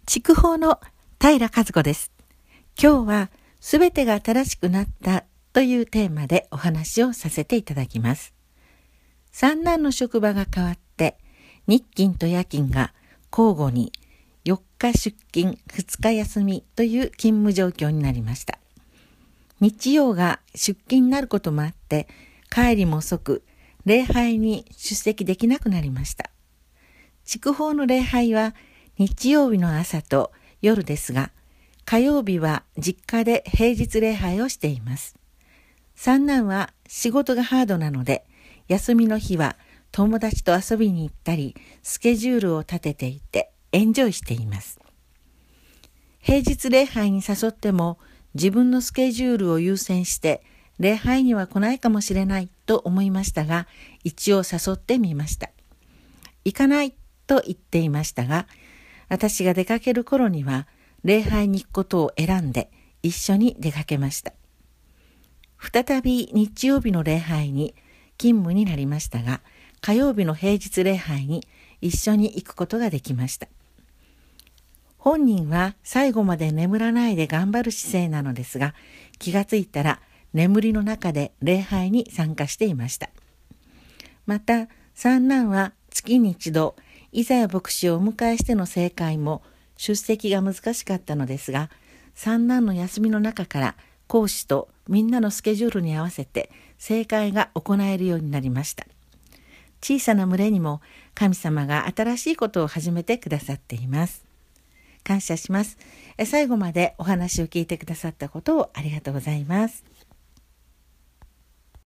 筑豊の平和子です。今日はすべてが新しくなったというテーマでお話をさせていただきます。三男の職場が変わって日勤と夜勤が交互に4日出勤2日休みという勤務状況になりました。日曜が出勤になることもあって帰りも遅く礼拝に出席できなくなりました。筑豊の礼拝は日曜日の朝と夜ですが、火曜日は実家で平日礼拝をしています。三男は仕事がハードなので、休みの日は友達と遊びに行ったり、スケジュールを立てていてエンジョイしています。平日礼拝に誘っても、自分のスケジュールを優先して、礼拝には来ないかもしれないと思いましたが、一応誘ってみました。行かないと言っていましたが、私が出かける頃には礼拝に行くことを選んで一緒に出かけました。再び日曜日の礼拝に勤務になりましたが、火曜日の平日礼拝に一緒に行くことができました。本人は最後まで眠らないで頑張る姿勢なのですが、気がついたら眠りの中で礼拝に参加していました。また、三男は月に一度、イザヤ牧師をお迎えしての聖会も出席が難しかったのですが、三男の休みの中から講師とみんなのスケジュールに合わせて聖会が行えるようになりました。小さな群れにも神様が新しいことを始めてくださっています。感謝します。最後までお話を聞いてくださったことをありがとうございます。